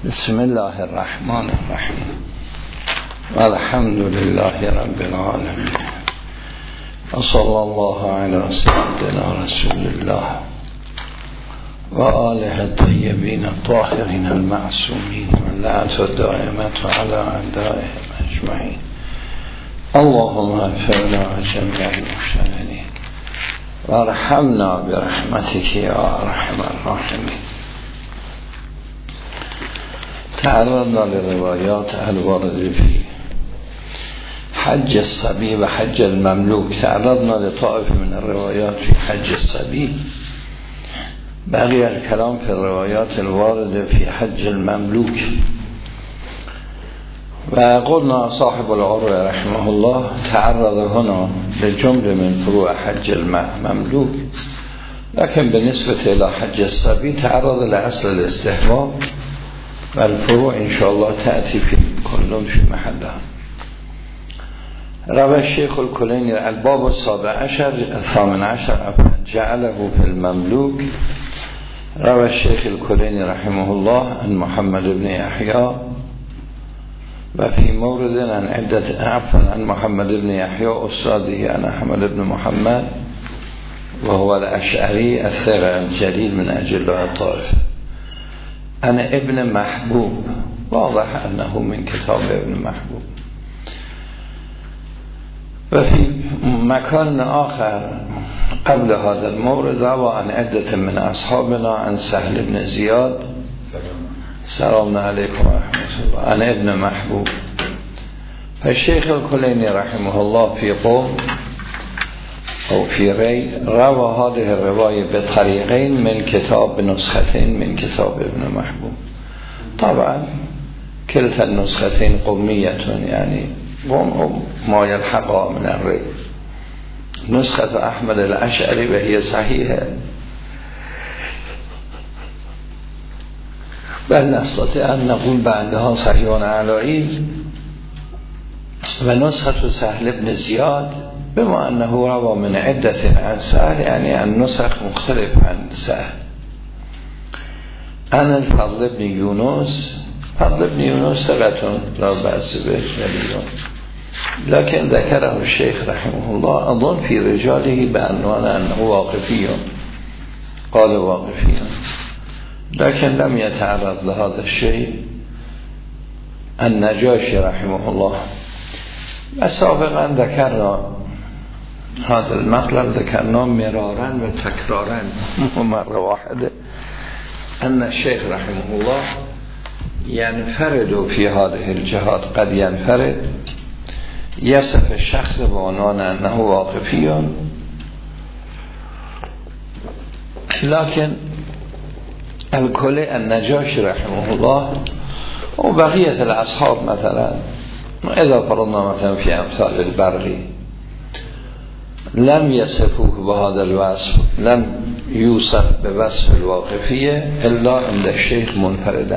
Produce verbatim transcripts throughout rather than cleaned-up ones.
بسم الله الرحمن الرحیم والحمد لله رب العالمین و صلی الله علی سیدنا رسول الله و آله الطیبین الطاهرین المعصومین و لعنت الدائمة علی اعدائهم اجمعین. اللهم اغفر لنا جميع المحسنین و ارحمنا برحمتك یا ارحم الراحمین. تعرضنا لروايات الوارد في حج الصبي و حج المملوك. تعرضنا لطائف من الروايات في حج الصبي، بقي الكلام في الروايات الوارد في حج المملوك. وقلنا صاحب العروة رحمه الله تعرض هنا لجملة من فروع حج المملوك، لكن بالنسبة إلى حج الصبي تعرض لأصل الاستحباب، والفروع إن شاء الله تأتي في كلهم في محلها. روى الشيخ الكليني الباب السابع عشر الثامن عشر جعله في المملوك. روى الشيخ الكليني رحمه الله عن محمد بن يحيى، وفي مورد عن عدة عفوا عن محمد بن يحيى أستاذه عن أحمد بن محمد وهو الأشعري الثقة الجليل من أجلاء الطائفة عن ابن محبوب، واضح أنه من كتاب ابن محبوب. وفي مكان آخر قبل هذا المورد روى عن عدة من أصحابنا عن سهل بن زياد سلام عليكم ورحمة الله عن ابن محبوب. فالشيخ الكليني رحمه الله في قوم أو في ري روى هذه الرواية بطريقين من كتاب بنسختين من كتاب ابن محبوب. طبعا كلتا النسختين قومية، يعني ما يلحقها من الري. نسخة أحمد الأشعري وهي صحيحة، بل نستطيع أن نقول بعدها صحيح علائي. ونسخة سهل بن زياد بما أنه روى من عدة عن سهل، يعني النسخ مختلف عن سهل. عن الفضل بن يونس، فضل بن يونس ثقة لا بأس به، لكن ذكره الشيخ رحمه الله أظن في رجاله بعنوان أنه واقفي، قال واقفي، لكن لم يتعرض لهذا الشيء النجاشي رحمه الله. وسابقا ذكرنا هذا المطلب، ذكرنا مرارا وتكرارا مرة واحدة أن الشيخ رحمه الله ينفرد في هذه الجهات، قد ينفرد يصف الشخص بعنوان أنه واقفي، لكن الكل النجاشي رحمه الله وبقية الأصحاب مثلا إذا فرضنا مثلا في أمثال البرغي لم يصفوه بهذا الوصف، لم يوصف بوصف الواقفية إلا عند الشيخ منفردا.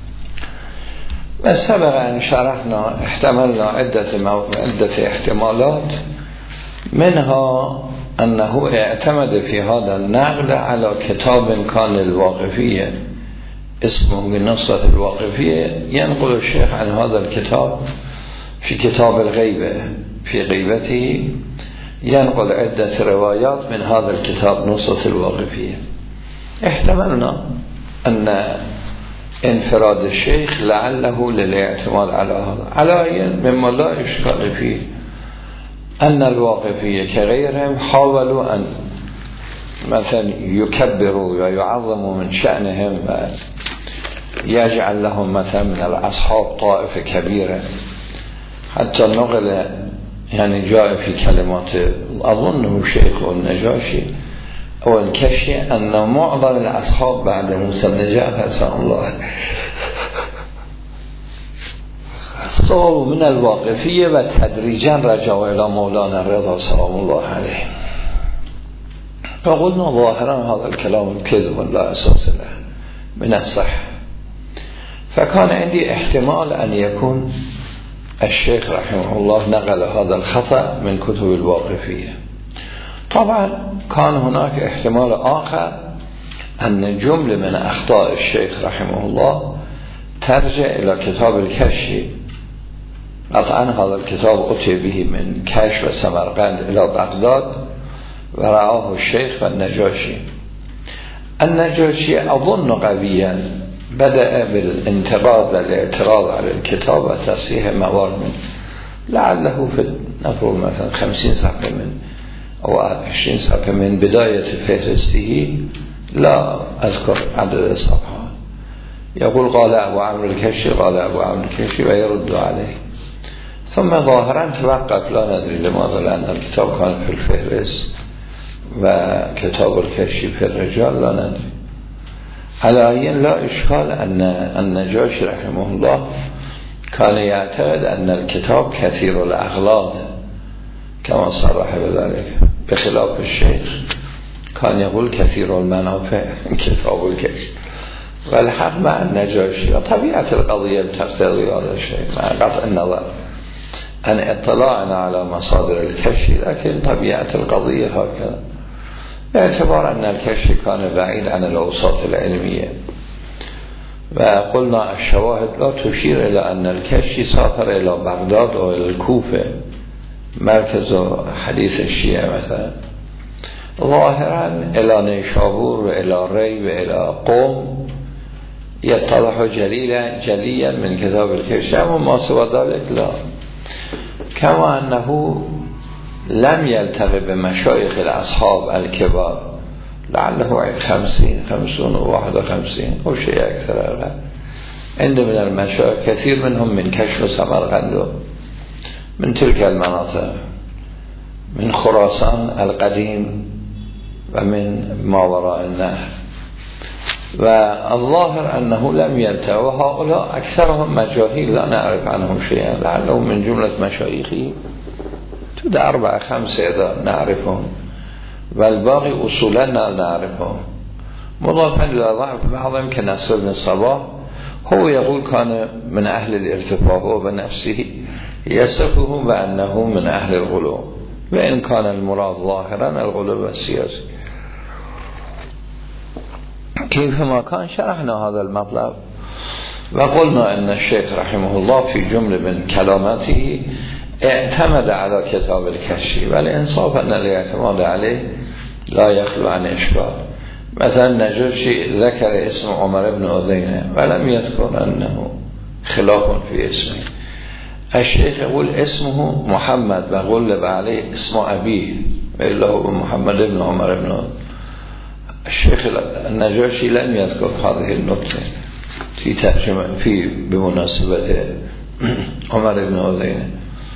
وسبق أن شرحنا احتملنا عدة, عدة احتمالات، منها أنه اعتمد في هذا النقل على كتاب كان الواقفية اسمه بنصرة الواقفية، ينقل الشيخ عن هذا الكتاب في كتاب الغيبة، في غيبته ينقل عدة روايات من هذا الكتاب نصرة الواقفية. احتملنا أن انفراد الشيخ لعله للاعتماد على هذا، على مما لا إشكال فيه أن الواقفية كغيرهم حاولوا أن مثلا يكبروا ويعظموا من شأنهم ويجعل لهم مثلا من الأصحاب طائفة كبيرة، حتى نقل يعني جاء في كلمات أظنه شيخ النجاشي أو الكشي أن معظم الأصحاب بعد موسى النجاة حسن الله صاروا من الواقفية وتدريجا رجعوا إلى مولانا الرضا سلام الله عليه. فقلنا ظاهرا هذا الكلام كذب لا أساس له من الصح. فكان عندي احتمال أن يكون الشيخ رحمه الله نقل هذا الخطأ من كتب الواقفية. طبعا كان هناك احتمال آخر أن جملة من أخطاء الشيخ رحمه الله ترجع الى کتاب الکشی قطعا هذا الكتاب اتي به من کشف و سمرقند الى بغداد و رعاه الشیخ و النجاشی. النجاشی اظن قویا بدأ بالانتقاد و الاعتراض على الكتاب و تصحیح موارد من لعله في نفر مثلا خمسين صفحه من او عشرين صفحه من بداية فهرسته لا اذكر عدد الصفحات. يقول قال ابو عمرو الكشي قال ابو عمرو الكشي و يرد عليه. ثم ظاهرا توقف لا ندري لماذا لأن الكتاب كان في الفهرس و كتاب الكشي في الرجال لا ندري. على أي لا إشكال أن النجاشي رحمه الله كان يعتقد أن الكتاب كثير الأغلاط كما صرح بذلك بخلاف الشيخ كان يقول كثير المنافع كتاب الكشي. والحق مع النجاشي طبيعة القضية تقتضي هذا الشيء مع قطع النظر عن اطلاعنا على مصادر الكشي، لكن طبيعة القضية هكذا باعتبار أن الكشي كان بعيد عن الأوساط العلمية. وقلنا الشواهد لا تشير إلى أن الكشي سافر إلى بغداد أو إلى الكوفة مركز حديث الشيعة مثلا، ظاهرا إلى نيشابور وإلى ري وإلى قوم يتضح جليلا جليا من كتاب الكشي، أما ما سوى ذلك لا. كما أنه لم يلتقي بمشايخ الأصحاب الكبار لعله خمسين خمسون وواحد وخمسين أو شيء أكثر. عند من المشايخ كثير منهم من كشف سمرقند من تلك المناطق من خراسان القديم ومن ما وراء النهر. والظاهر أنه لم يلتقي، وهؤلاء أكثرهم مجاهيل لا نعرف عنهم شيئا لعله من جملة مشايخي تود أربعة خمسة نعرفهم والباقي أصولا لا نعرفهم. مضافا إلى ضعف بعضهم كنصر بن الصباح هو يقول كان من أهل الارتفاع هو بنفسه يصفه بأنه من أهل الغلو، وإن كان المراد ظاهرا الغلو السياسي. كيفما كان شرحنا هذا المطلب وقلنا أن الشيخ رحمه الله في جملة من كلاماته اعتمد على كتاب الكشي، والإنصاف أن الاعتماد عليه لا يخلو عن إشكال. مثلا نجاشي ذكر اسم عمر بن أذينة ولم يذكر أنه خلاف في اسمه. الشيخ يقول اسمه محمد وغلب عليه اسم أبيه إلا هو محمد بن عمر بن أذينة. الشيخ النجاشي لم يذكر هذه النقطة في ترجمة في بمناسبة عمر بن أذينة،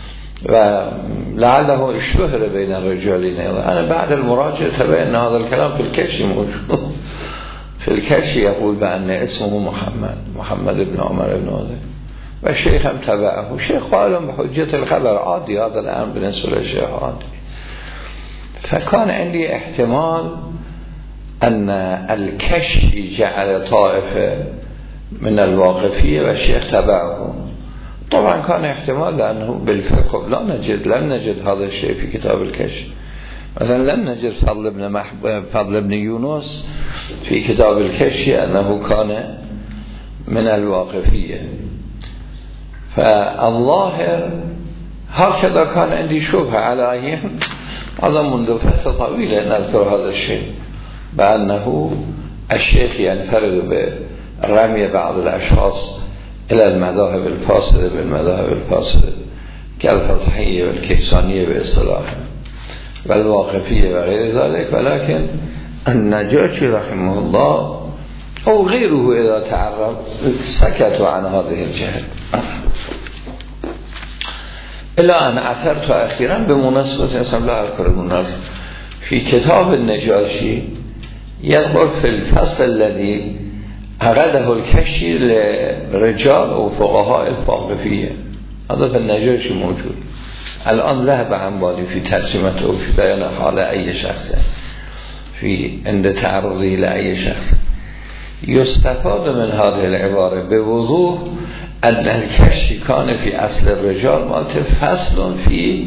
ولعله اشتهر بين الرجالين. أنا بعد المراجعة تبين هذا الكلام في الكشي موجود. في الكشي يقول بأن اسمه محمد محمد بن عمر بن أذينة، والشيخ هم تبعه. الشيخ قال بحجة الخبر عادي، هذا الآن بالنسبة للشيخ عادي. فكان عندي احتمال أن الكشي جعل طائفة من الواقفية والشيخ تبعه. طبعا كان احتمال لأنه بالفقه لا نجد لم نجد هذا الشيء في كتاب الكشف. مثلا لم نجد فضل ابن محب... فضل ابن يونس في كتاب الكشف أنه كان من الواقفية. فالظاهر هكذا كان عندي شبهة على أيهم هذا منذ فترة طويلة نذكر هذا الشيء، بأنه الشيخ ينفرد برمي بعض الأشخاص إلى المذاهب الفاسدة بالمذاهب الفاسدة كالفتحية والكيسانية باصطلاح والواقفية وغير ذلك. ولكن النجاشي رحمه الله أو غيره إذا تعرض سكتوا عن هذه الجهة. إلى أن أثرت أخيرا بمناسبة اسم الله الكريم في كتاب النجاشي يذكر في الفصل الذي عقده الكشي لرجال وفقهاء الفقهية، هذا في النجاشي موجود. الآن ذهب عن بالي في ترجمته في بيان حال أي شخص في عند تعرضه لأي شخص. يستفاد من هذه العبارة بوضوح أن الكشي كان في أصل الرجال مالت فصل في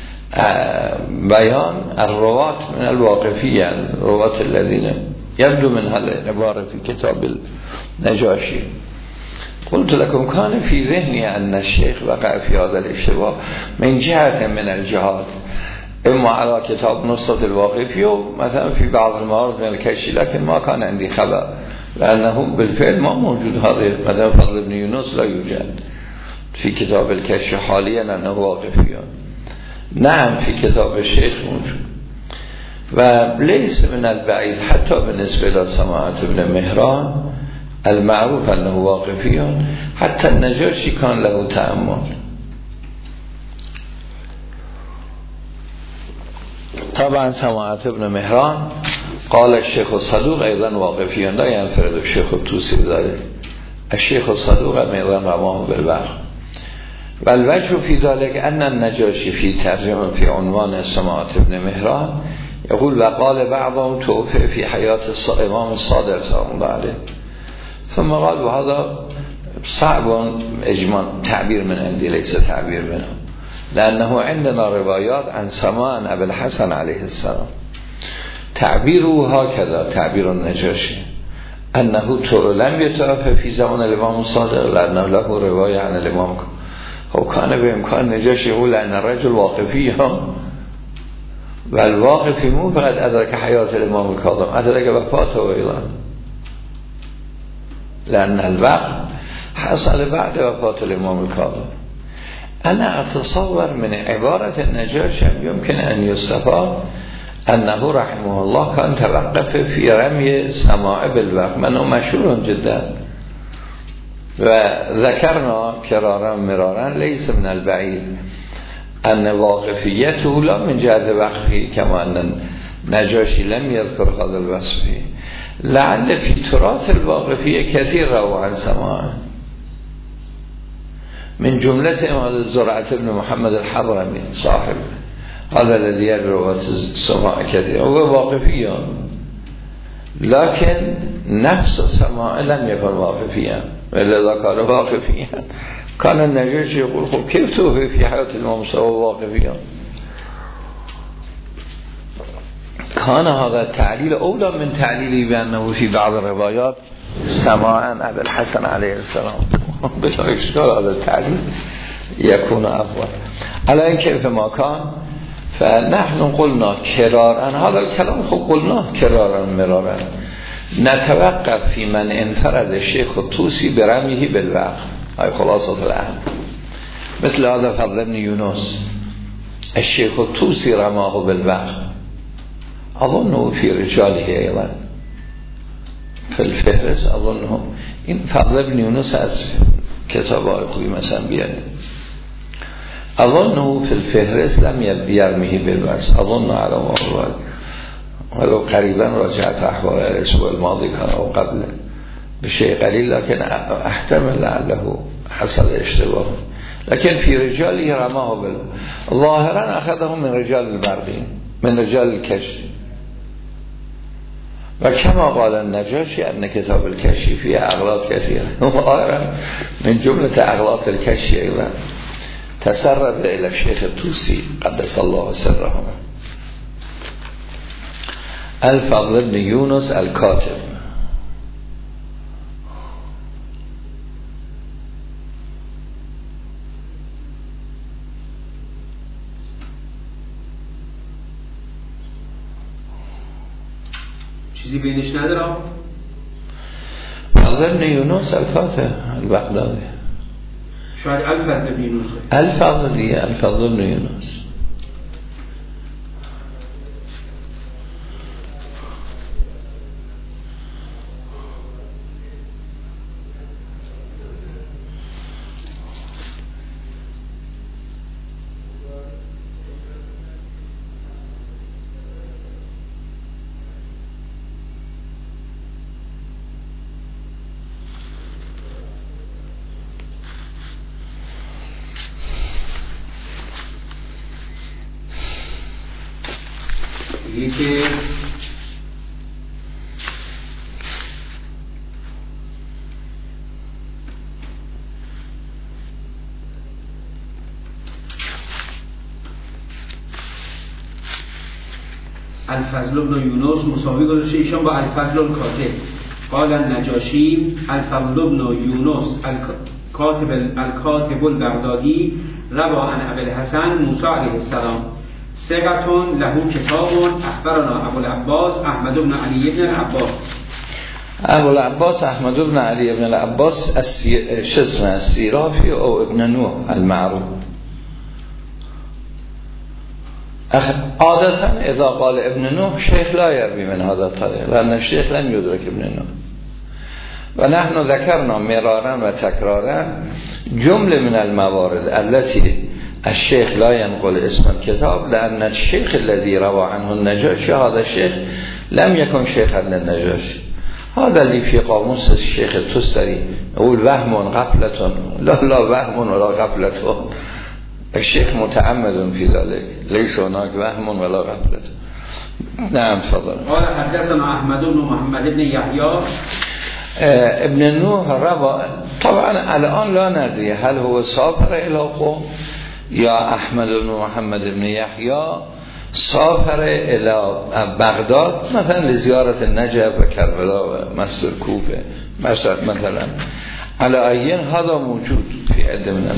بيان الرواة من الواقفية، الرواة الذين يبدو من هذه العبارة في كتاب النجاشي. قلت لكم كان في ذهني أن الشيخ وقع في هذا الاشتباه من جهة من الجهات، اما على كتاب نصرة الواقفي ومثلا في بعض الموارد من الكشي، لكن ما كان عندي خبر لأنه بالفعل ما موجود. هذا مثلا فضل بن يونس لا يوجد في كتاب الكشي حاليا أنه واقفي، نعم في كتاب الشيخ موجود. وليس من البعيد حتى بالنسبة إلى سماعة ابن مهران المعروف أنه واقفي، حتى النجاشي كان له تأمل. طبعا سماعة ابن مهران قال الشيخ الصدوق أيضا واقفي، لا ينفرد الشيخ الطوسي ذلك، الشيخ الصدوق أيضا رماه بالوقف. والوجه في ذلك أن النجاشي في ترجمة في عنوان سماعة ابن مهران يقول وقال بعضهم توفي في حياة الإمام الصادق صلى الله عليه، ثم قال وهذا صعب اجمال تعبير من عندي ليس تعبير منه، لأنه عندنا روايات عن سماع أبي الحسن عليه السلام تعبيره هكذا تعبير النجاشي أنه لم يتوفى في زمان الإمام الصادق لأنه له رواية عن الإمام، وكان بإمكان النجاشي يقول أن الرجل واقفي، والواقفي مو فقط أدرك حياة الإمام الكاظم، أدرك وفاته أيضا، لأن الوقت حصل بعد وفاة الإمام الكاظم. أنا أتصور من عبارة النجاشي يمكن أن يستفاد أنه رحمه الله كان توقف في رمي سماع بالوقت، منه مشهور جدا، وذكرنا كرارا مرارا ليس من البعيد أن واقفيته لا من جهة وقفه كما أن النجاشي لم يذكر هذا الوصف، لعل في تراث الواقفية كثير روى عن سماع، من جملة زرعة بن محمد الحضرمي صاحب هذا الذي يروى السماع كثير هو واقفي، لكن نفس السماع لم يكن واقفيا، ولذا كان واقفيا. كان النجاشي يقول خب كيف توفي في حياة الإمام الصادق واقفيا؟ كان هذا التعليل أولى من تعليلي بأنه في بعض الروايات سماعا أبي الحسن عليه السلام، بلا إشكال هذا التعليل يكون أفضل. على إن كيف ما كان فنحن قلنا كرارا، هذا الكلام خب قلناه كرارا مرارا، نتوقف في من انفرد الشيخ الطوسي برميه بالوقف، هاي خلاصة الأهم. مثل هذا فضل بن يونس الشيخ الطوسي رماه بالوقف، أظنه في رجاله أيضا في الفهرس، أظنه این فضل بن یونس از کتاب های خوبی مثلا بیاد، أظنه في الفهرس لم يرميه بالبس، أظن على ما هو ولو قريبا راجعت أحوال الأسبوع الماضي كان أو قبل بشيء قليل، لكن أحتمل لعله حصل اشتباه، لكن في رجاله رماه بال ظاهرا أخذه من رجال البرقي من رجال الكشف. وكما قال النجاشي أن كتاب الكشف فيه أغلاط كثيرة، وظاهرا من جملة أغلاط الكشف أيضا تسرب إلى الشيخ الطوسي قدس الله سره الفضل بن يونس الكاتب. چیزی بینش ندارم. فضل بن یونس الکاتب البغدادی، شاید الفضل بن یونس الفضل دیگه الفضل بن یونس. که الفضل بن یونس مساوی گذاشته ایشان با الفضل الکاتب. قال النجاشی الفضل بن یونس الكاتب الكاتب البغدادی روى عن ابي الحسن موسى علیه السلام ثقة له کتاب اخبرنا ابو العباس احمد بن علی بن العباس. ابو العباس احمد بن علی بن العباس اسم السیرافی او ابن نوح المعروف. عادتا اذا قال ابن نوح شیخ لا یروی من هذا الطریق لأن الشیخ لم يدرك ابن نوح و نحن ذکرنا مرارا و تکرارا جمله من الموارد التي الشيخ لا ينقل اسم الكتاب لأن الشيخ الذي روى عنه النجاشي هذا الشيخ لم يكن شيخا للنجاشي. هذا اللي في قاموس الشيخ التستري يقول وهم غفلة لا لا وهم ولا غفلة. الشيخ متعمد في ذلك ليس هناك وهم ولا غفلة. نعم تفضل. قال حدثنا احمد بن محمد بن يحيى ابن نوح روى. طبعا الان لا ندري هل هو سافر الى قوم یا احمد بن محمد بن یحیی سافر الى بغداد مثلا لزیارت نجف و کربلا و مصر کوفه مثلا على این هذا موجود في عده من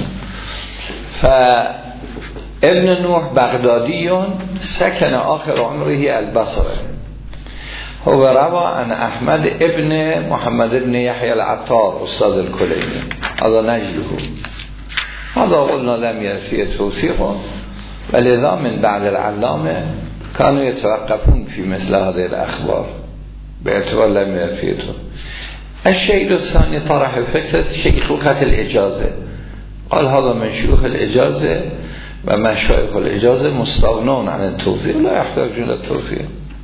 فابن نوح بغدادی سكن آخر عمره البصره. هو روى عن احمد ابن محمد ابن يحيى العطار استاذ الكليني هذا نجله. هذا قلنا لم يرفيه توثيقه ولذا من بعد العلامه كانوا يتوقفون في مثل هذه الاخبار باعتبار لم يرفيه. الشيء الثاني طرح فكرة شيخوخة الاجازه. قال هذا من شيوخ الاجازه و مشايخ الاجازه مستغنون عن التوثيق لا يحتاجون الى التوثيق.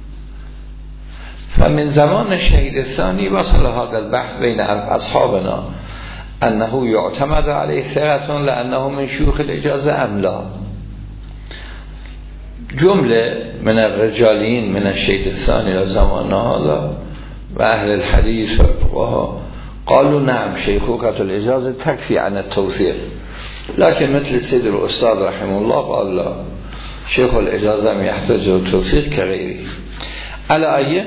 فمن زمان الشهيد الثاني وصل هذا البحث بين أصحابنا أنه يعتمد عليه ثقة لأنه من شيوخ الإجازة أم لا. جملة من الرجالين من الشهيد الثاني لزماننا هذا وأهل الحديث والفقهاء قالوا نعم شيخوخة الإجازة تكفي عن التوثيق. لكن مثل السيد الأستاذ رحمه الله قال لا شيخ الإجازة يحتاج التوثيق كغيره. على أي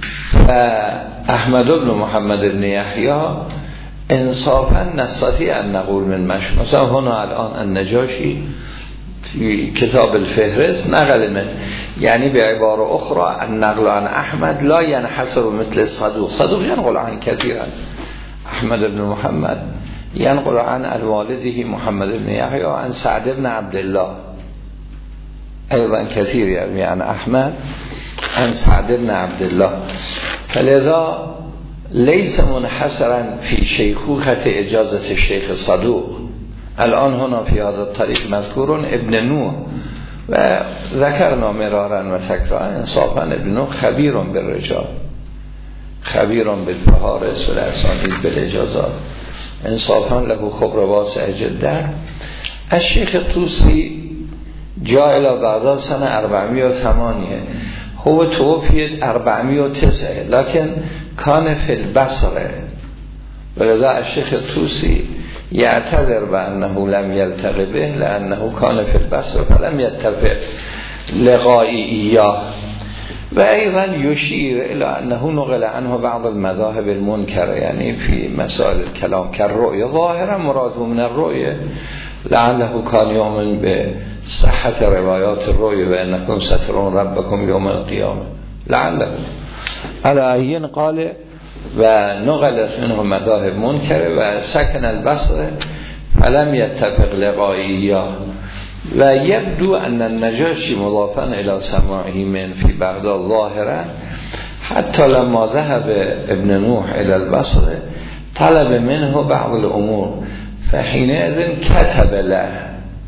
فأحمد بن محمد بن يحيى انصافا نستطيع أن نقول من مشهور. مثلا هنا الآن النجاشي في كتاب الفهرست نقل من يعني بعبارة أخرى النقل عن أحمد لا ينحصر مثل الصدوق. صدوق ينقل عن كثيرا. أحمد بن محمد ينقل عن الوالده محمد بن يحيى عن سعد بن عبد الله أيضا كثير يعني عن أحمد عن سعد بن عبد الله. فلذا ليس منحصرا في شيخوخة إجازة الشيخ الصدوق. الآن هنا في هذا الطريق مذكور ابن نوح وذكرنا مرارا وتكرارا انصافا ابن نوح خبير بالرجال خبير بالفهارس والأسانيد بالإجازات انصافا له خبر واسع جدا. الشيخ الطوسي جاء إلى بغداد سنة أربعمائة وثمانية. هو توفيت أربعمائة وتسعة لكن كان في البصرة. ولذا الشيخ الطوسي يعتذر بأنه لم يلتقي به لأنه كان في البصرة فلم يتفق لقائي إياه. وأيضا يشير إلى أنه نقل عنه بعض المذاهب المنكرة يعني في مسائل الكلام كالرؤية. ظاهرا مراده من الرؤية لعله كان يؤمن بصحة روايات الرؤية بأنكم سترون ربكم يوم القيامة لعله. على أين قال ونقلت منه مذاهب منكرة وسكن البصرة فلم يتفق لقائي إياه. ويبدو أن النجاشي مضافا إلى سماعه من في بغداد ظاهرا حتى لما ذهب ابن نوح إلى البصرة طلب منه بعض الأمور فحينئذ كتب له.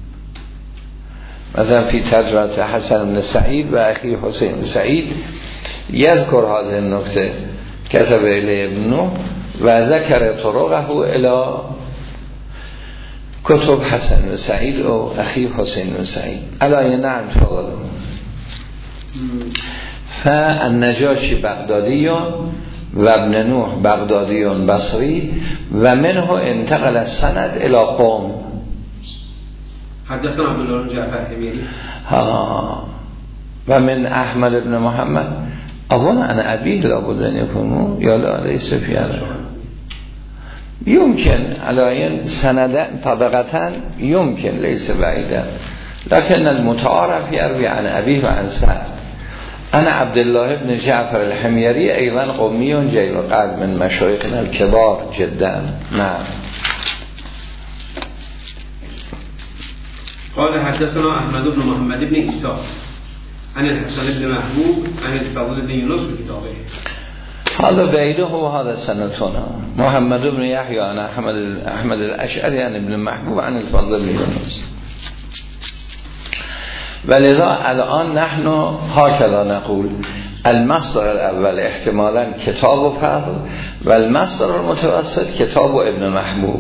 مثلا في ترجمة حسن بن سعيد وأخي حسين بن سعيد يذكر هذه النكتة كتب إليه ابن نوح وذكر طرقه إلى كتب حسن بن سعيد أو أخي حسين بن سعيد. ألا نعم تفضل. فالنجاشي بغدادي وابن نوح بغدادي بصري ومنه انتقل السند إلى قوم. حدثنا عبد الله بن جعفر الحميري ها ومن أحمد بن محمد اظن ان ابيه لابد ان يكون یا لا لیس فی يمكن على سند طبقة يمكن ليس بعيدا، لكن المتعارف يروي عن أبيه وعن سعد. أنا عبد الله بن جعفر الحميري أيضا قومي جيل القلب من مشايخنا الكبار جدا. نعم. قال حدثنا أحمد بن محمد بن عيسى عن الحسن بن محبوب عن الفضل بن يونس بكتابه. هذا بعيده وهذا سنتنا. محمد بن يحيى عن أحمد أحمد الأشعري عن ابن محبوب عن الفضل بن يونس. ولذا الآن نحن هكذا نقول المصدر الأول احتمالا كتاب فضل والمصدر المتوسط كتاب ابن محبوب.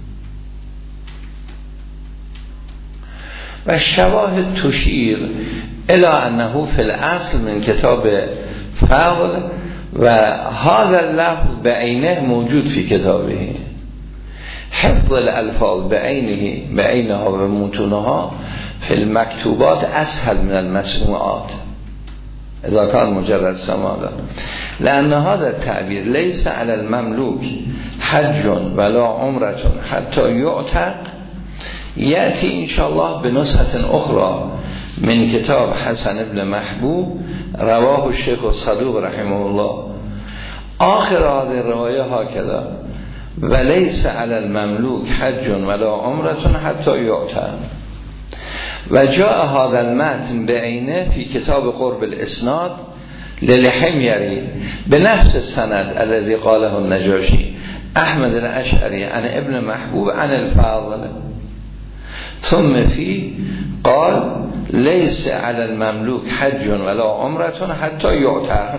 و شواهد تشیر الى انه فی الاصل من کتاب فضل و هذا اللفظ بعینه موجود فی کتابه. حفظ الالفاظ بعینه بعینها و متونها فی المکتوبات اسهل من المسموعات اذا كان مجرد سماع، لان هذا التعبیر ليس على المملوك حج ولا عمره حتى يعتق یأتی انشاءالله به نسخة اخرى من کتاب حسن ابن محبوب رواه الشیخ الصدوق رحمه الله. آخر هذه الرواية هكذا وليس على المملوك حج ولا عمرة حتى يعتق. و جاء هذا المتن بعینه في کتاب قرب الاسناد للحميري بنفس السند الذي قاله النجاشي احمد الاشعري عن ابن محبوب عن الفضل، ثم فيه قال ليس على المملوك حج ولا عمرة حتى يعتق.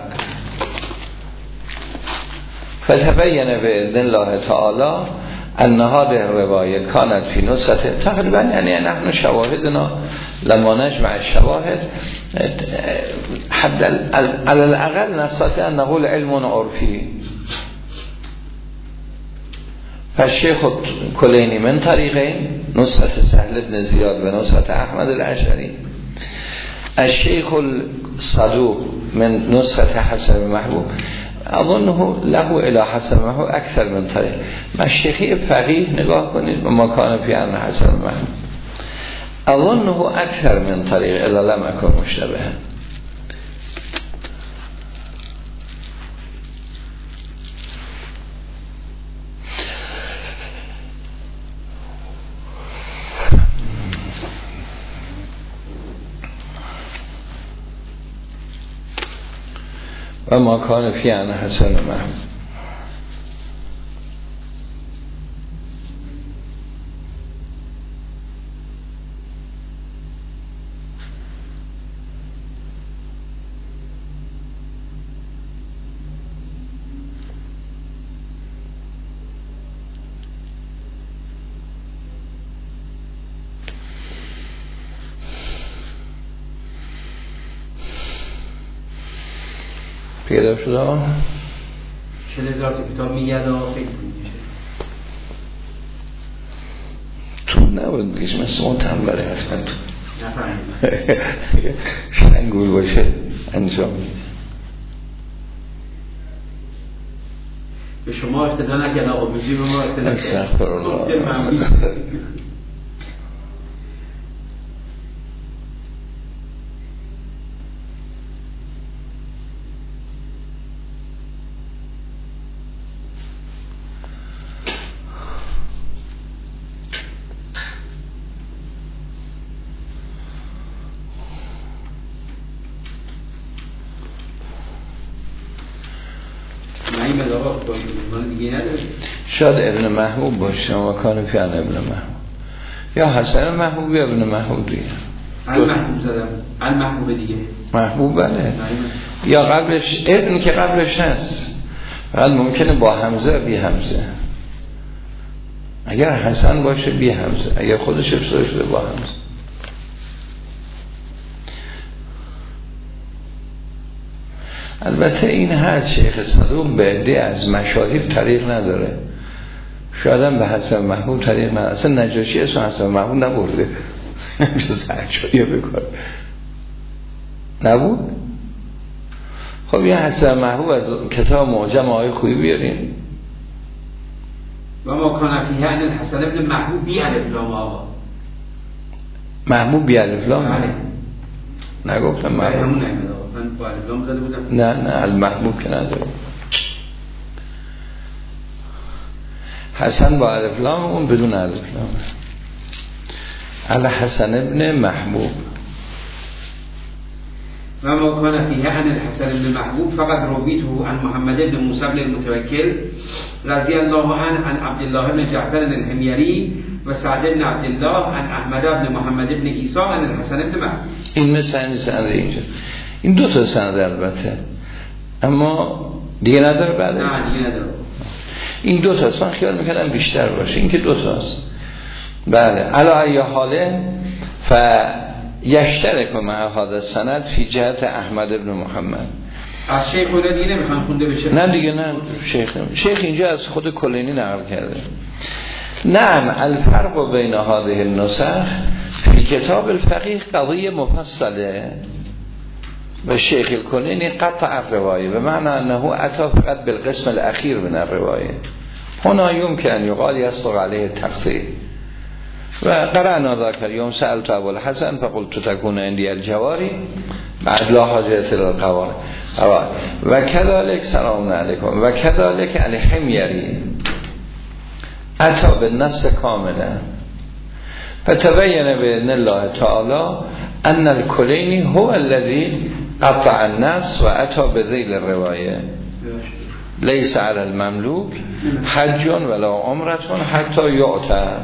فتبين بإذن الله تعالى أن هذه الرواية كانت في نسخة تقريبا، يعني نحن شواهدنا لما نجمع الشواهد حد على الأقل نستطيع أن نقول علم عرفي. فالشيخ كليني من طريقين، نسخة سهل بن زياد ونسخة أحمد الأشعري. الشيخ الصدوق من نسخة حسن محبوب، أظنه له إلى حسن محبوب أكثر من طريق. ما الشيخي فقيه نگاه کنید وما كان في عن حسن محبوب أظنه أكثر من طريق إلا لم أكن مشتبها. و ما کان فی عن حسن محمود. پیدا شده ها چه هزار تا کتاب میگرده ها فکر کنید تو نبود بگیش مثل اون تنبره هستن تو نفهمید شنگول باشه انجام میده. به شما اقتدا نکرد آقا بجی به ما اقتدا استغفر الله. شاید ابن محبوب باشه و کان فی عن ابن محبوب یا حسن محبوب یا ابن محبوب دیگه. المحبوب زدم المحبوب دیگه محبوب بله یا قبلش ابن که قبلش هست، فقط ممکنه با همزه بی همزه. اگر حسن باشه بی همزه، اگر خودش افصاح شده با همزه. البته این هست شیخ صدوق به عده از مشاهیر طریق نداره، شاید هم به حسن محمود طریق نداره. اصلا نجاشی اسم حسن محمود نبرده جز هرچایی بکار نبود. خب یه حسن محبوب از کتاب معجم آقای خویی بیارین. و ما کان فیه ان الحسن ابن محبوب بی الف لام آقا. محبوب بی الف لام؟ بله. نگفتم محبوب. همون نمیده من با الف لام زده بودم. نه نه المحبوب که نداره. حسن با الف لام، اون بدون الف لام. الحسن ابن محبوب. و ما کان فیه ان الحسن ابن محبوب فقط رویته عن محمد ابن موسی بن المتوکل رضی الله عنه عن عبد الله بن جعفر الحميري و سعد بن عبد الله عن احمد بن محمد بن عیسی عن الحسن ابن محبوب. این مثل این سند اینجا. این دو تا سند البته، اما دیگه نداره بعد. نه دیگه نداره. این دو تاست، من خیال میکنم بیشتر باشه. این که دو تاست. بله. علا ای حاله ف یشترک مع هذا سند فی جهت احمد ابن محمد. از شیخ خود دیگه نمیخوان خونده بشه؟ نه دیگه نه، شیخ شیخ اینجا از خود کلینی نقل کرده. نعم الفرق بین هذه النسخ فی کتاب الفقیه قضیه مفصله و شیخ الکلینی قطع الروایه به معنی انه اتى فقط بالقسم الاخیر من الروایه. هنا يمكن ان يقال يصدق عليه التقطيع. و قرأنا ذاك اليوم سألت أبو الحسن فقلت تكون عندي الجواري بعد لا حاجة للقواعد و كذلك سلام عليكم و كذلك الحميري أتى بالنص كاملا فتبين بإذن الله تعالى أن الكليني هو الذي قطع النص وأتى بذيل الرواية ليس على المملوك حج ولا عمرة حتى يعتى.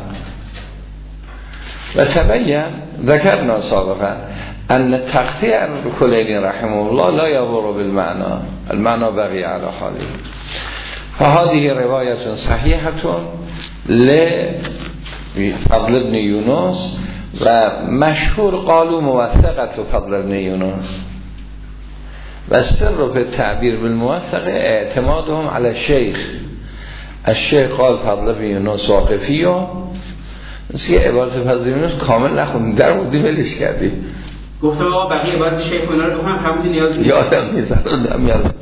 و تبین ذکرنا سابقا ان تقطیع الکلینی رحمه الله لا یبر بالمعنى المعنى بقی على حاله. فهذه روایت صحیحه لفضل ابن یونس و مشهور قالوا موثقه فضل ابن یونس و السر في التعبير بالموثقه اعتمادهم على الشيخ. الشيخ قال فضل ابن یونس واقفی مثل عبارت فضل یونس کامل نخوندیم در بودیم ولش کردیم. گفتم آقا بقیه عبارت شیخ کنار رو بخونم خموزی نیاز نیست. یادم نیست یادم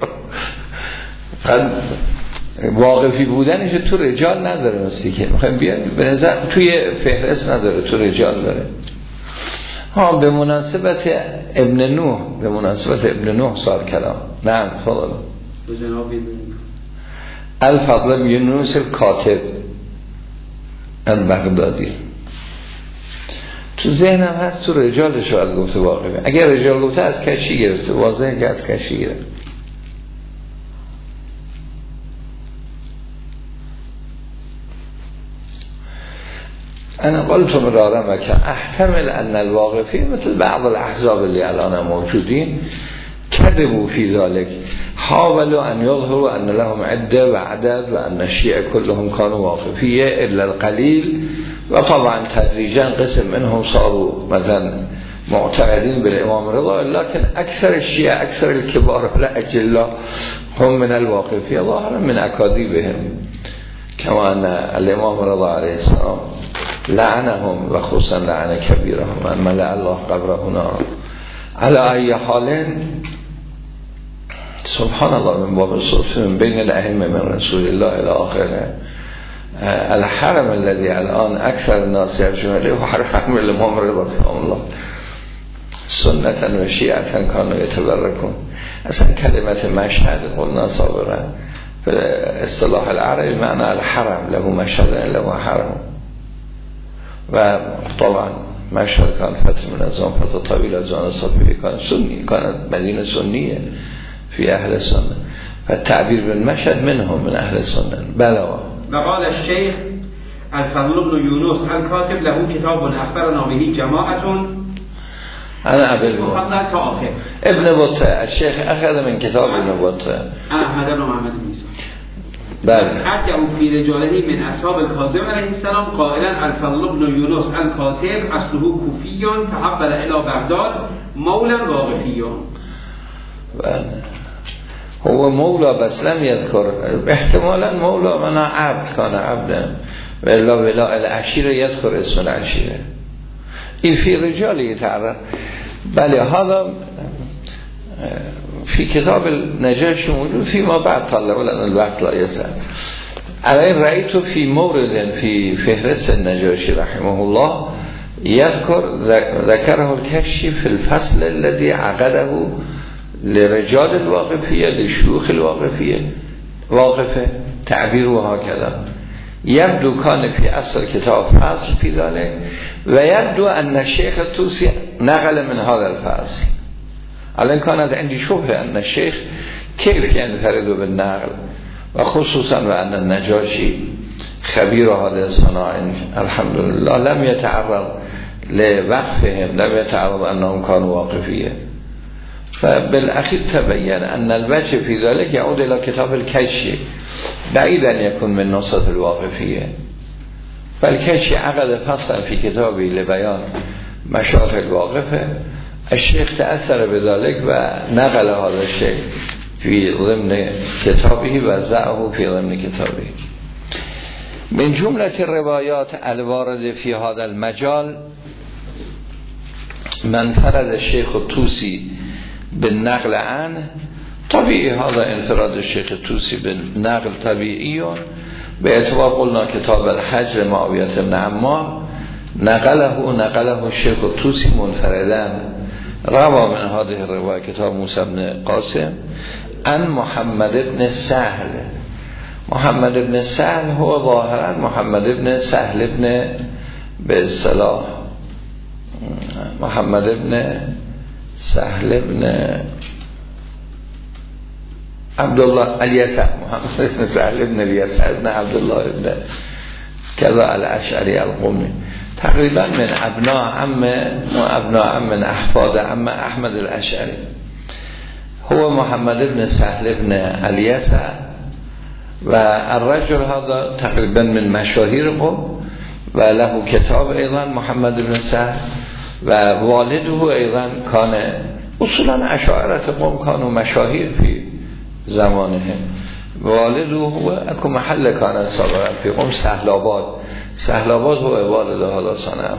واقفی بودنش تو رجال نداره مثلی که میخوایم بیاریم به نظر توی فهرست نداره، تو رجال داره. ها به مناسبت ابن نوح به مناسبت ابن نوح سال کلام. نه فضل به جناب الفضل بن یونس الکاتب البغدادی. تو ذهنم هست تو رجالش باید گفته واقعه. اگر رجال گفته از کشی گرفته، واضحه که از کشی گرفته. انا قلت مرارا و که احتمل ان الواقفی مثل بعض الاحزاب اللي الان موجودین كذبوا في ذلك حاولوا ان يظهروا ان لهم عده و عدد و ان الشيعة كلهم كانوا واقفية الا القليل و طبعا تدریجا قسم منهم صاروا مثلا معتقدين بالامام رضا، لكن اكثر الشيعة اكثر الكبار والاجلاء هم من الواقفية ظاهرا من اكاذيبهم كما ان الامام رضا عليه السلام لعنهم و خصوصا لعن كبيرهم من ملأ الله قبره نارا. على اي حال سبحان الله من باب الصدفه من بين الائمه من رسول الله الى اخره. الحرم الذي الان اكثر الناس يرجون اليه هو حرم الامام رضا سلام الله سنة و شیعة كانوا يتبركون. اصلا کلمت مشهد قلنا سابقا به اصطلاح العربی معنی الحرم له مشهد له حرم و طبعا مشهد كان فتح من الزمان فتح طويل از آن صفیه كان سنی كانت مدينة سنية في اهل السنة فالتعبير بالمشهد منهم من اهل السنة. بلا وقال الشيخ الفضل بن يونس الكاتب له كتاب اخبرنا به جماعة انا ابن مفضل كافر ابن بطه الشيخ اخذ من كتاب ابن بطه احمد بن محمد بن عيسى بله حتى في رجاله من اصحاب الكاظم عليه السلام قائلا الفضل بن يونس الكاتب اصله كوفي تحول الى بغداد مولا واقفي. بله هو مولا بس لم يذكر احتمالا مولا منا عبد كان عبدا ولا ولا العشيره يذكر اسم العشيره این فی رجالی تعرف. بله هذا في كتاب النجاشي موجود فيما بعد طلع لأن الوقت لا يسع. الآن رأيت في مورد في فهرس النجاشي رحمه الله يذكر ذكره الكشي في الفصل الذي عقده لرجال الواقفية لشيوخ الواقفية واقفة تعبيره هكذا. يبدو كان في أصل كتاب فصل في ذلك ويبدو أن الشيخ الطوسي نقل من هذا الفصل. الآن كانت عندي شبهة أن الشيخ كيف ينفرد بالنقل وخصوصا وأن النجاشي خبير هذا الصناعة الحمد لله لم يتعرض لوقفهم، لم يتعرض أنهم كانوا واقفية. فبالأخير تبين أن الوجه في ذلك يعود إلى كتاب الكشي بعيد أن يكون من نصة الواقفية. فالكشي عقد فصلا في كتابه لبيان مشايخ الواقفة، الشيخ تأثر بذلك ونقل هذا الشيء في ضمن كتابه وزعه في ضمن كتابه. من جملة الروايات الوارد في هذا المجال من فرد الشيخ الطوسي بالنقل عنه، طبيعي هذا انفراد الشيخ الطوسي بالنقل طبيعي، باعتبار قلنا كتاب الحج لمعاوية بن عمار نقله نقله الشيخ الطوسي منفردان. روى من هذه الرواية كتاب موسى بن قاسم عن محمد بن سهل. محمد بن سهل هو ظاهرا محمد بن سهل بن باصطلاح محمد بن سهل بن عبد الله اليسع، محمد بن سهل بن اليسع بن عبد الله بن كذا الاشعري القومي، تقريبا من ابناء عم وابناء عم من احفاد عم احمد الاشعري. هو محمد بن سهل بن اليسع، والرجل هذا تقريبا من مشاهير قوم وله كتاب ايضا محمد بن سهل، ووالده ايضا كان اصولا اشاعرة قوم كانوا مشاهير في زمانهم. والده هو اكو محل كان سابقا في قوم سهلاباد، سهلاباد هو والد هذا صنعه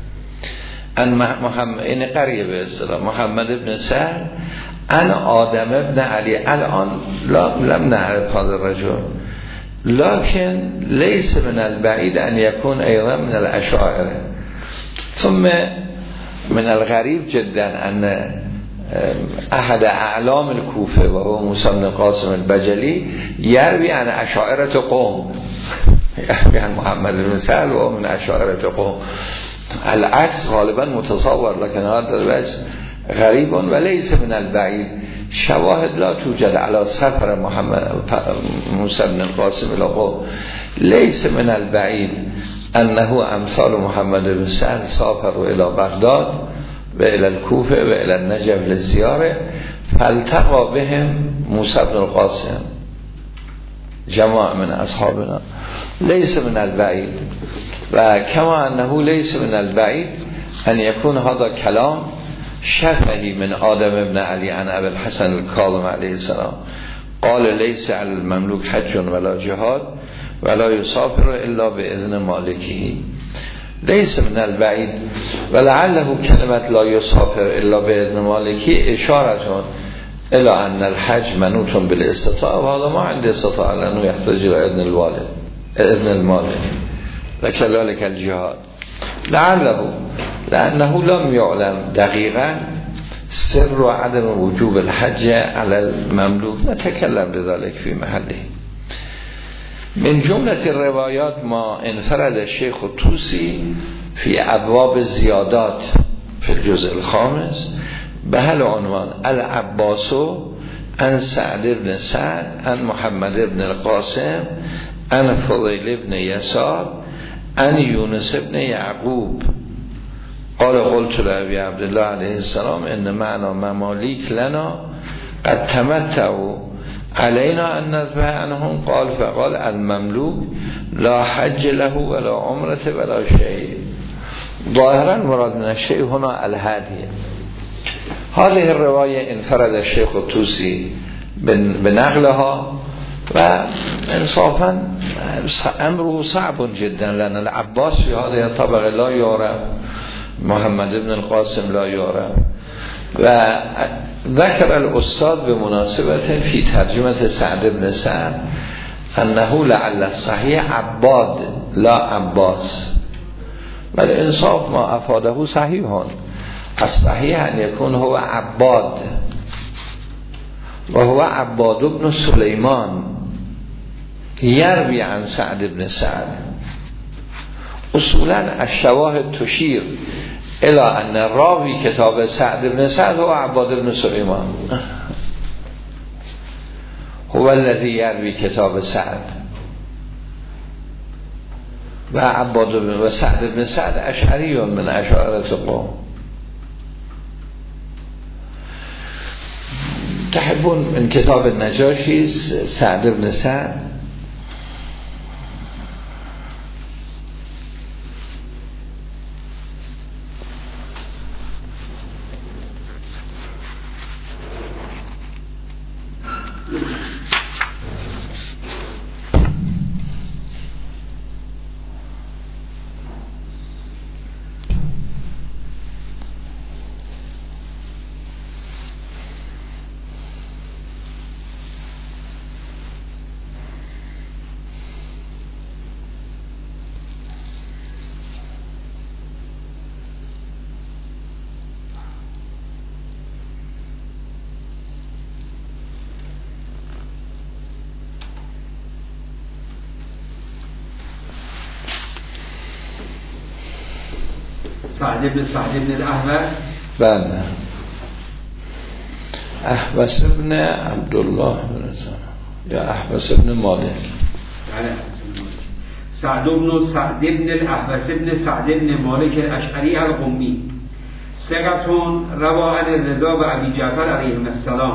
ان محمد این قریه به اصطلاح محمد بن سهل ان آدم ابن علی. الان لم نعرف هذا الرجل لكن ليس من البعيد ان يكون ايضا من الاشاعره. ثم من الغريب جدا ان احد اعلام الكوفه وهو موسى بن قاسم البجلی يروي عن اشاعره قوم، يعني محمد بن سهل وهو من اشاعره قوم. العكس غالبا متصور، لكن هذا الوجه غريب وليس من البعيد. شواهد لا توجد على سفر محمد موسى بن القاسم الى قوم. ليس من البعيد انه امثال محمد بن سهل سافروا الى بغداد و الى الكوفه و الى النجف للزياره فالتقى بهم موسى بن القاسم جماعه من اصحابنا. ليس من البعيد، وكما انه ليس من البعيد ان يكون هذا كلام شفهی من آدم ابن علی عن ابی الحسن الکاظم علیه السلام قال ليس على المملوك حج ولا جهاد ولا يسافر الا باذن مالكه. ليس من البعيد ولعله كلمة لا يسافر الا باذن مالكه اشاره الى ان الحج منوط بالاستطاعه، وهذا ما عند استطاعه لانه يحتاج الى اذن الوالد اذن المالك، وكذلك الجهاد. لعله لأنه لم يعلم دقيقا سر عدم وجوب الحج على المملوك، نتكلم لذلك في محله. من جملة الروايات ما انفرد الشيخ الطوسي في أبواب الزيادات في الجزء الخامس بهل عنوان العباس عن سعد بن سعد عن محمد بن القاسم عن فضيل بن يسار عن يونس بن يعقوب قال قلت لأبي عبد الله عليه السلام إن معنا مماليك لنا قد تمتعوا علينا أن نذبح عنهم. قال فقال المملوك لا حج له ولا عمرة ولا شيء. ظاهرا مراد من الشيء هنا الهدي. هذه الرواية انفرد الشيخ الطوسي بنقلها، وانصافا امره صعب جدا لأن العباس في هذه الطبقة لا يعرف، محمد بن القاسم لا يعرف، و ذکر الاستاد به مناسبت فی ترجمه سعد بن سعد انه لعل الصحیح عباد لا عباس، ولی انصاف ما افاده صحیح هون الصحیح ان یکون هو عباد و هو عباد بن سلیمان یروی عن سعد بن سعد. اصولا الشواهد تشیر الى ان راوی کتاب سعد بن سعد هو عباد بن سلیمان هو الذي یروی کتاب سعد و عباد و سعد بن سعد اشعری من اشاعره قوم. تحبون من کتاب النجاشی سعد بن سعد؟ سعد بن سعد بن الاحوص بله احوص ابن عبدالله بن یا احوص ابن مالک بله سعد بن سعد بن الاحوص ابن سعد بن مالک الاشعری القمی ثقتون روا عن الرضا و ابی جعفر علیهم السلام.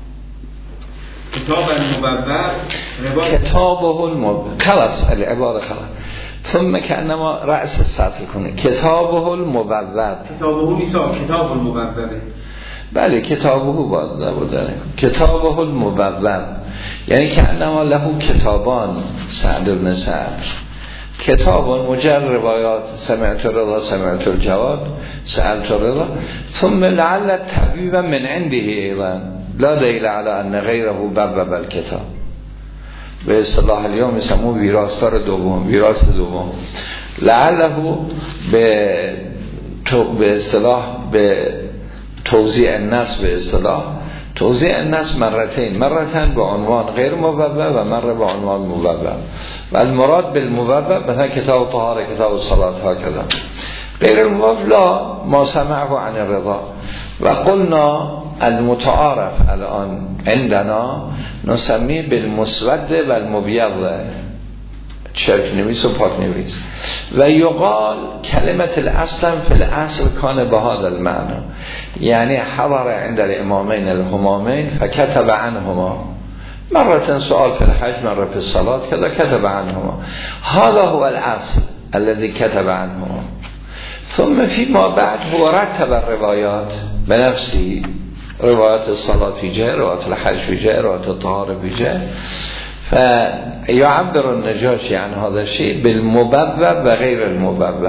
کتاب المبوب کتابه المبوب خلاص العباره خلاص ثم كأنما رأس السطر کنه کتابه المبوب کتابه میسا کتاب المبوبه بله کتابه باید بودنه کتابه المبوب یعنی كأنما له کتابان سعد بن سعد کتابان مجرد روایات سمعت رضا سمعت الجواد سألت رضا ثم لعل التبویب من عنده ایضا لا دلیل على ان غیره بوب الکتاب. به اصطلاح اليوم میسمو ویراستار دوم ویراست دوم لعله به تو به اصطلاح به توزیع النص به اصطلاح توزیع النص مرتين مرتين به عنوان غیر مبوب و مره به عنوان مبوب و المراد بالمبوب مثلا کتاب طهاره کتاب الصلاه ها کذا غیر المبوب لا ما سمعه عن الرضا و قلنا المتعارف الان عندنا نسميه بالمسود و المبیض چرک نویس و پاک نویس و یقال کلمت الاصل فی الاصل کان بهذا المعنى یعنی حضر عند الامامین الهمامین فكتب عنهما مرة سؤال في الحج مرة في الصلاة كذا كتب عنهما هذا هو الاصل الذي كتب عنهما ثم فيما بعد هو رتب الروايات بنفسه روایات الصلاة في جهة روایات الحج في جهة روایات الطهارة في جهة فيعبر النجاشي عن هذا الشيء بالمبوب وغير المبوب.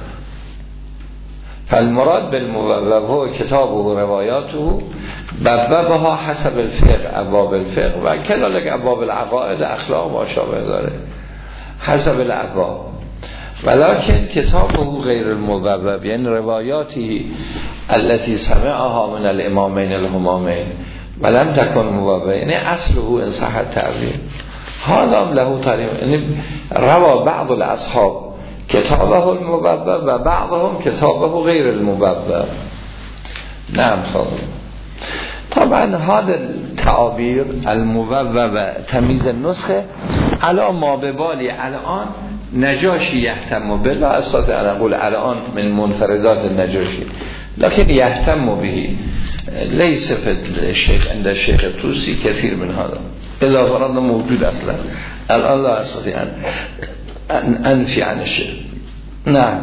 فالمراد بالمبوب هو كتابه ورواياته بوبها حسب الفقه ابواب الفقه و كذلك ابواب العقائد اخلاق و شابه داره حسب الابواب ولكن كتابه غير المبوب يعني رواياته التي سمعها من الامامين الهمامين ولم تكن مبوبه يعني اصله ان صح التعبير هذا له طريق يعني روى بعض الاصحاب كتابه المبوب و بعضهم كتابه غير المبوب. نعم فضل. طبعا هذا التعابير المبوب و تمیز النسخه على ما ببالي الان نجاشي يهتم به لا استطيع ان اقول الان من منفردات النجاشي لكن يهتم به ليس في الشيخ عند الشيخ الطوسي كثير من هذا اذا فرضنا موجود اصلا الان لا استطيع ان انفي عن الشيخ. نعم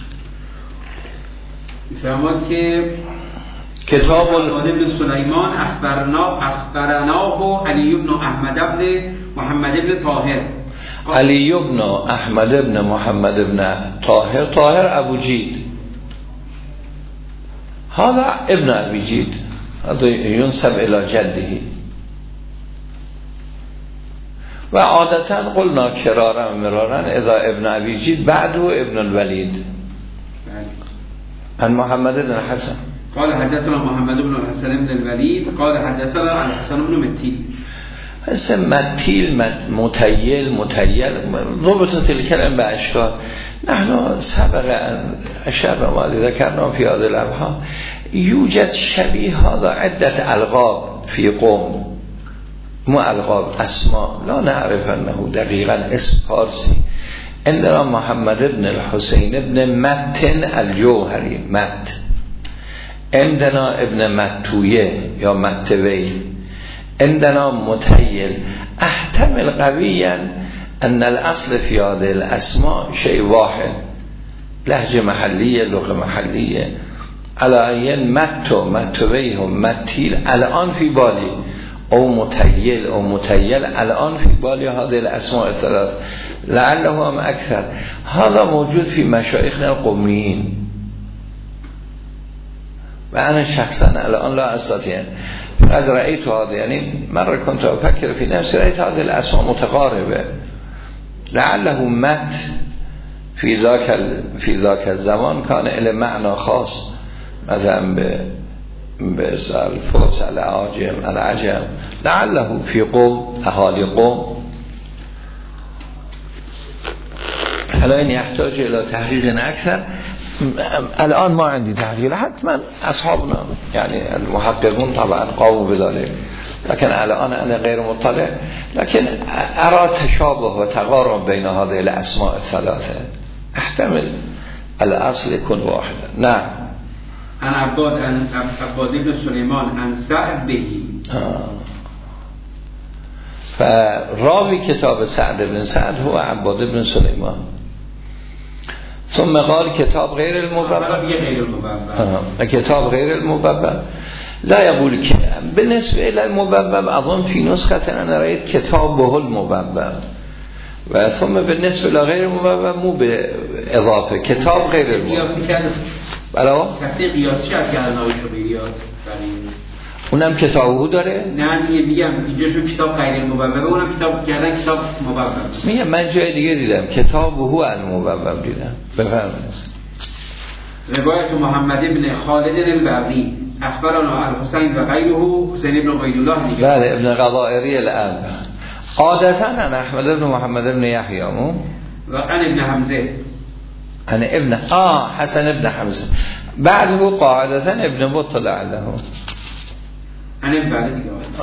فرمود که کتاب ابن سلیمان اخبرنا اخبرناه علی بن احمد بن محمد بن طاهر علی بن احمد بن محمد بن طاهر طاهر ابو جید هذا ابن ابی جید هذا ينسب الى جده و عادتا قلنا کرارا مرارا اذا ابن ابی جید بعده ابن الولید عن محمد بن الحسن قال حدثنا محمد بن الحسن بن الولید قال حدثنا عن حسن بن متیل. اسم متیل متیل متیل ضبط الكلام به اشکال. نحن سبق اشرنا ما ذكرنا في هذه الابحاث يوجد شبيه هذا عدة القاب في قوم، مو القاب اسماء لا نعرف انه دقيقا اسم فارسي. عندنا محمد بن الحسين بن متن الجوهري مت، عندنا ابن متویه یا متوی، عندنا متیل. احتمل قويا ان الاصل في هذه الاسماء شيء واحد، لهجه محلیه لغه محلیه. على این متو متوی و متیل الان في بالي او متیل او متیل الان في بالي هذه الاسماء الثلاث لعلهم اكثر. هذا موجود في مشایخنا القوميين و انا شخصا الان لا استطيع فقد رأيت هذا، يعني مرة كنت افكر في نفسي رأيت هذه الاسماء متقاربة لعله مت في ذاك في ذاك الزمان كان له معنى خاص، مثلا به بسال الفرس العاجم العجم، لعله في قوم اهالي قوم. حالا این يحتاج الى تحقیق اکثر. الان ما عندي تحقیق، حتما اصحابنا يعني المحققون طبعا قاموا بذلك، لكن الان انا غير مطلع، لكن ارى تشابه وتقارب بين هذه الاسماء الثلاثه. احتمل الاصل يكون واحدا. نعم. عن عباد عن عباد بن سليمان عن سعد بهی. فراوي كتاب سعد بن سعد هو عباد بن سليمان. ثم قال كتاب غير المببب. كتاب غير المببب لا يقول بالنسبة إلى المببب أظن في نسخة أنا رأيت كتابه المببب، و ثم بالنسبة إلى غير المببب مو بإضافة كتاب غير المببب. بلا کسی قیاسی شد که الان شبیهیات اونم کتابو داره؟ نه دیگه میگم اینجا شو کتاب غیر المببب، اونم کتاب کردن کتاب مببب. میگم من جای دیگه دیدم کتابه المببب دیدم. بفرمایید. روایت محمد بن خالد البغی اخبرنا الحسین و غیره حسین بن عبیدالله. بله ابن قضائری الاب. عادتا عن احمد بن محمد بن یحیی و عن ابن حمزه عن ابن آه حسن ابن حمزه بعده قاعدتا ابن بطة لعله عن ابن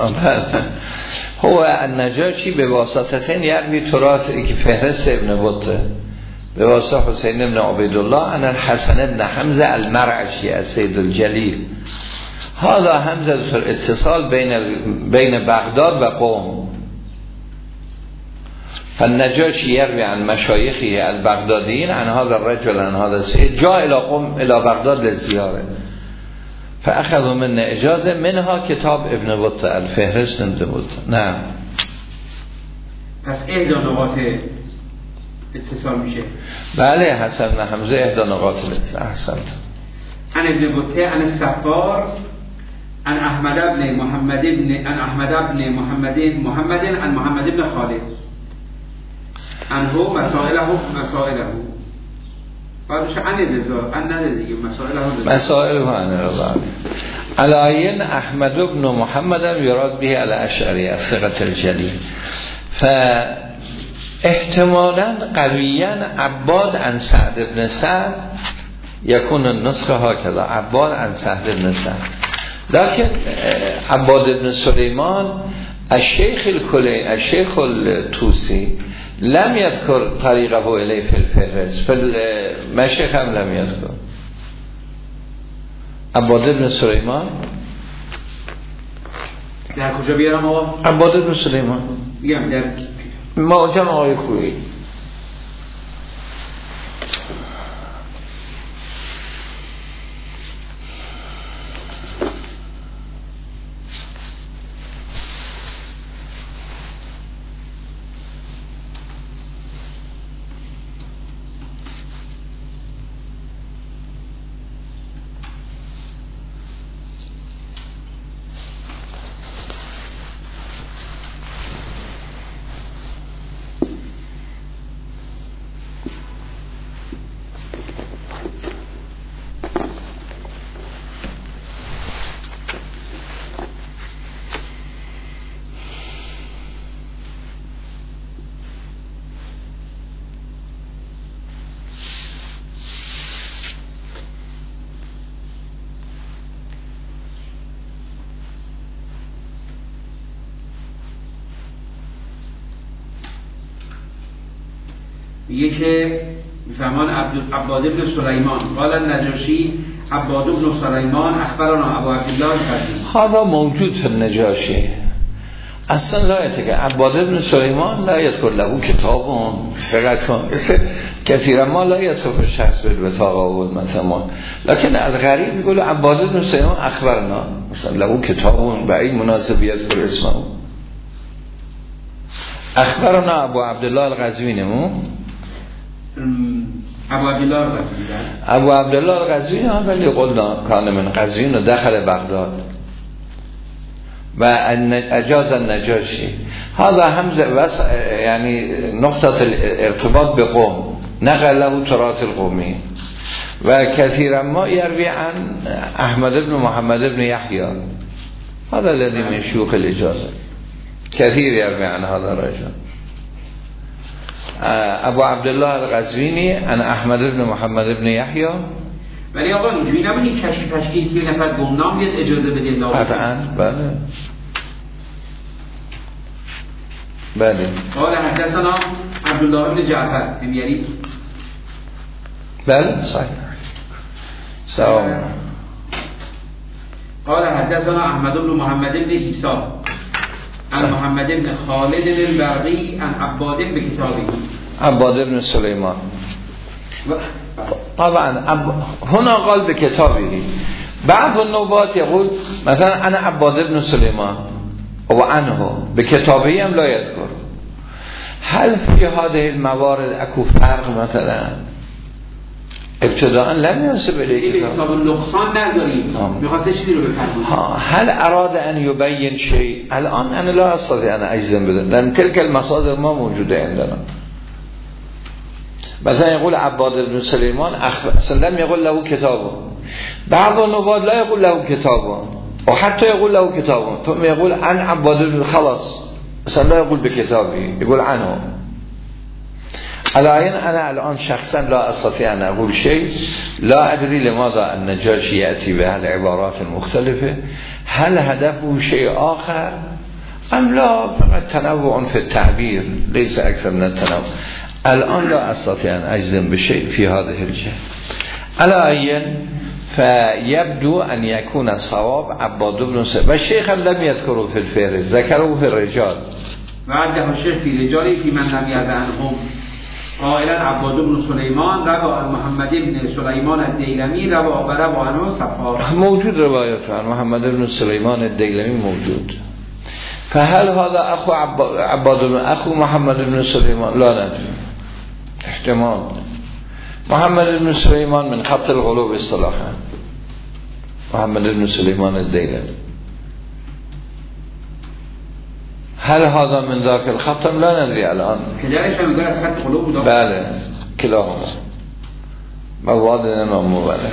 هو النجاشی به واسطتين يروي تراث که فهرست ابن بطة به واسطه حسین ابن عبیدالله عن الحسن ابن حمزه المرعشی السید الجلیل. هذا همزه الاتصال بين بين بغداد و قم. فالنجاشي يروي عن مشايخه البغداديين عن هذا الرجل عن هذا السيد جاء إلى قم إلى بغداد للزيارة فأخذوا منا إجازة منها كتاب ابن بطة الفهرست ابن بطة. نعم. پس احدى نقاط اتصال میشه. بله حسن بن حمزه احدى نقاط الاتصال. احسنت. عن ابن بطة عن السفار عن احمد بن محمد بن عن احمد بن محمد محمد عن محمد بن خالد عنه مسائله مسائله بعدش عن رضا عن ندیگه مسائله مسائله عن رضا. علایین احمد بن محمد یراد به الاشعری الثقة الجلیل. فاحتمالا قویا عباد عن سعد بن سعد يكون النسخه هكذا عباد عن سعد بن سعد، لكن عباد بن سليمان الشيخ الكلي الشيخ التوسي لم يذكر طريقه إليه في الفهرست، فالمشيخ هم لم يذكر. عباد بن سليمان در کجا بیارم آقا؟ عباد بن سليمان میگم در معجم آقای خویی. میگه که فرمان عباد بن سلیمان قال النجاشی عباد بن سلیمان اخبرنا ابو عبدالله الغزوینی. هذا موجود في النجاشی اصلا لا يتكلم عباد بن سلیمان لا يذكر له كتاب ثقة كثيرا ما لا يصف الشخص بالبطاقة والمثلا لكن الغريب يقول عباد بن سلیمان اخبرنا مثلا له كتاب بأي مناسب يذكر اسمه. اخبرنا ابو عبدالله الغزوینی مو ابو عبدالله الغزوینی ابو عبدالله الغزوینی هم ولی قلنا کان من قزوین و دخل بغداد و اجاز النجاشی هذا همزه وس يعني نقطة الارتباط بقوم نقل له تراث القومي و كثيرا ما يروي عن احمد بن محمد بن يحيى هذا الذي من شيوخ الاجازه كثير يروي عن هذا الرجل. ابو عبدالله الغزوینی عن احمد بن محمد بن يحيى. ولی آقا اینجوری نبینی کشف تشکیل که نفر گمنام بیاد اجازه بده الله قطعا بله بله. قال حدثنا عبدالله بن جعفر حميري بله صحیح سلام. قال حدثنا احمد بن محمد بن عيسى عن محمد بن خالد البرقي عن عباد بن كتابه عباد بن سليمان طبعا هنا قال بكتابه. بعض النوبات يقول مثلا انا عباد بن سليمان وعنه بكتابه هم لا يذكر. هل في هذه الموارد اكو فرق مثلا ابتداء لم ينسب اليه کتاب النقصان نذاریم می‌خواسته چیزی رو بفرمایید. هل اراد ان يبين شيء الان انا لا استطيع ان اجزم بدون لان تلك المصادر ما موجوده عندنا. مثلا يقول عباد بن سليمان اصلا لم يقول له كتابه. بعض النوبات لا يقول له كتابه وحتى يقول له كتابه ثم يقول عن عباد بن خلاص اصلا لا يقول بكتابه يقول عنه. الآن أنا الآن شخصا لا أستطيع أن أقول شيء لا أدري لماذا النجاشي يأتي بهالعبارات المختلفة هل هدفه شيء آخر أم لا فقط تنوع في التعبير ليس أكثر من التنوع. الآن لا أستطيع أن أجزم بشيء في هذه الجهة. الآن فيبدو أن يكون الصواب عباد بن سليمان والشيخ لم يذكره في الفهرس ذكره في الرجال وعده الشيخ في رجاله في من لم يرد عنهم قائلا عباد بن سليمان روى عن محمد بن سليمان الديلمي روى وروى عنه صفار. موجود روایت عن محمد بن سليمان الديلمي موجود. فهل هذا اخو عباد بن اخو محمد بن سليمان لا ندري احتمال. محمد بن سليمان من خط الغلوب اصطلاحا محمد بن سليمان الديلمي. هل هذا من ذاك الخط لا ندري الآن. پدرش هم از خط قلوب بود. بله كلاهما مواد امام بله.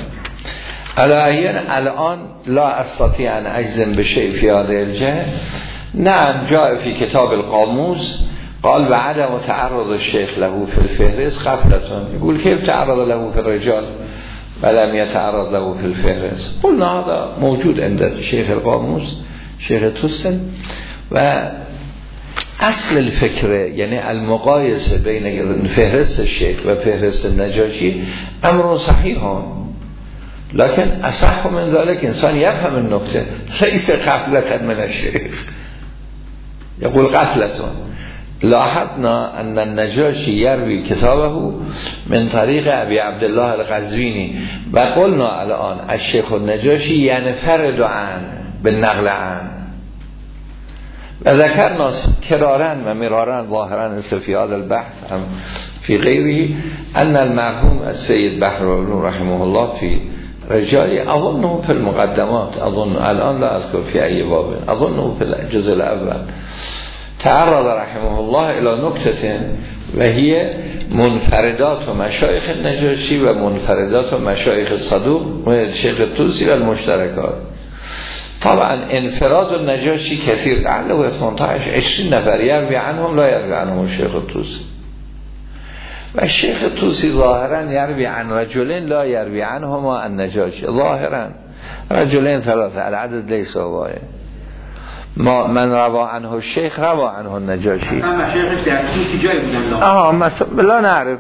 الآن لا أستطيع أن أجزم بشيء في هذه الجهة. نعم جاء في كتاب القاموس قال بعد وتعرض الشيخ له في الفهرس غفلة. يقول كيف تعرض له في الرجال ولم يتعرض له في الفهرس. قلنا هذا موجود عند الشيخ القاموس شيخ توسن. و اصل الفكره یعنی المقایسه بین فهرست الشيخ و فهرست النجاشی امر صحیح لكن اصح من ذلك انسان يفهم النكته ليس غفلة من الشيخ. يقول غفلة. لاحظنا ان النجاشي يروي كتابه من طريق ابي عبد الله الغزويني و قلنا الان الشيخ النجاشي ينفرد عن بالنقل عن و ذکرنا کرارا و مرارا ظاهرا استفیاد البحث هم في غيره ان المرحوم السيد بحرالعلوم رحمه الله في رجال اظنه في المقدمات اظن الان لا اذكر في اي باب اظنه في الجزء الاول تعرض رحمه الله الى نكتة وهي منفردات و مشایخ النجاشی و منفردات و مشایخ الصدوق و شیخ الطوسی و المشترکات. طبعا انفراد النجاشی كثير لعله ثمانية عشر عشرين نفر يروي عنهم لا يروي عنهم الشيخ الطوسي و الشيخ الطوسي ظاهرا يروي عن رجلين لا يروي عنهما النجاشي ظاهرا رجلين ثلاثة العدد ليس هو ما من روى عنه الشيخ روى عنه النجاشي. اما شيخ الطوسي جاي بودن اه مثلا لا نعرف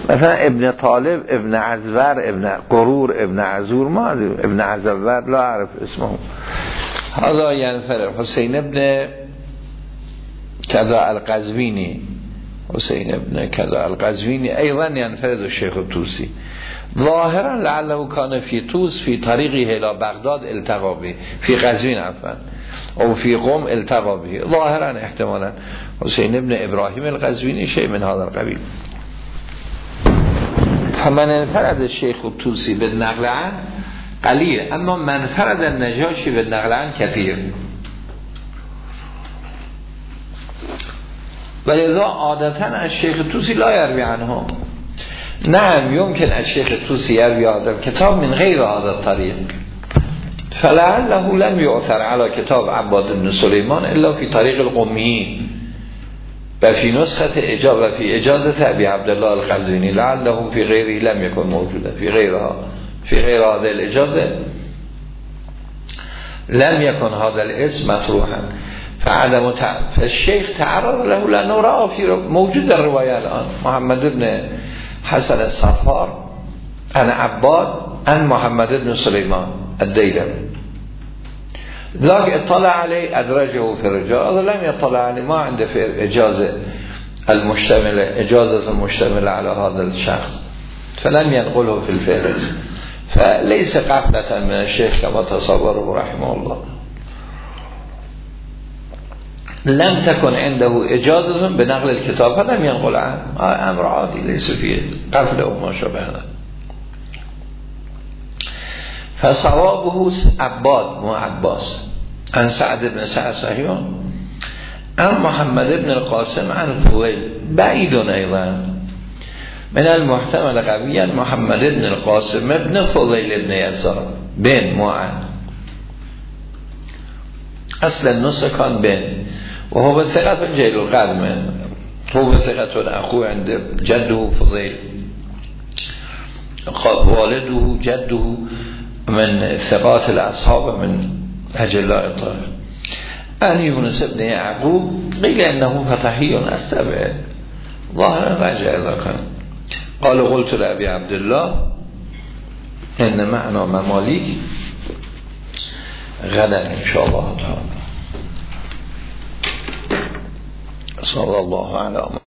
مثلا ابن طالب، ابن عزور، ابن قرور، ابن عزور، ما ابن عزور لا اعرف اسمه. هذا ينفرد حسين ابن كذا القزوینی، حسين ابن كذا القزوینی ايضا ينفرد الشيخ الطوسي ظاهرا لعله كان في طوس في طريقه الى بغداد التقى به، في قزوین عفوا او في قم التقى به، ظاهرا احتمالا حسين ابن ابراهيم القزوینی شيء من هذا القبيل. فمن انفرد الشيخ الطوسي بالنقل عنه قليل، اما من فرد النجاشي بالنقل عنه كثير. ولذا عادتا الشيخ الطوسي لا يروي عنه. نعم يمكن الشيخ الطوسي يروي هذا الكتاب من غير هذا الطريق، فلعله لم يؤثر على كتاب عباد بن سليمان إلا في طريق القميين وفي نسخة إجابة في إجازة أبي عبد الله القزوینی، لعله في غيره لم يكن موجودا، في غيرها في غير هذه الإجازة لم يكن هذا الاسم مطروحا. فعدم تع... فالشيخ تعرض له لأنه رأى في موجود الرواية الآن محمد بن حسن الصفار عن عباد عن محمد بن سليمان الديلمي، ذاك اطلع عليه أدرجه في الرجال، هذا لم يطلع عليه، ما عنده في إجازة المشتملة إجازة المشتملة على هذا الشخص، فلم ينقله في الفهرس، فليس قفلة من الشيخ كما تصوره رحمه الله. لم تكن عنده إجازة بنقل الكتاب فلم ينقل عنه، أمر عادي ليس فيه قفلة وما شابهه. فصوابه عباد مو عباس عن سعد بن سعد صحيحون عن محمد بن القاسم عن فضيل بعيد أيضا من المحتمل قويا محمد بن القاسم ابن فضيل بن يسار بن معن، أصل النص كان بن، وهو ثقة جيل القدم، هو ثقة أخوه عند جده فضيل، والده جده من ثقات الأصحاب من أجلاء الطائف. عن يونس بن يعقوب قيل أنه فتحي أستبعد، ظاهرا رجع إذا كان. قال قلت لأبي عبد الله إن معنى مماليك غدا إن شاء الله تعالى. صلى الله عليه وسلم.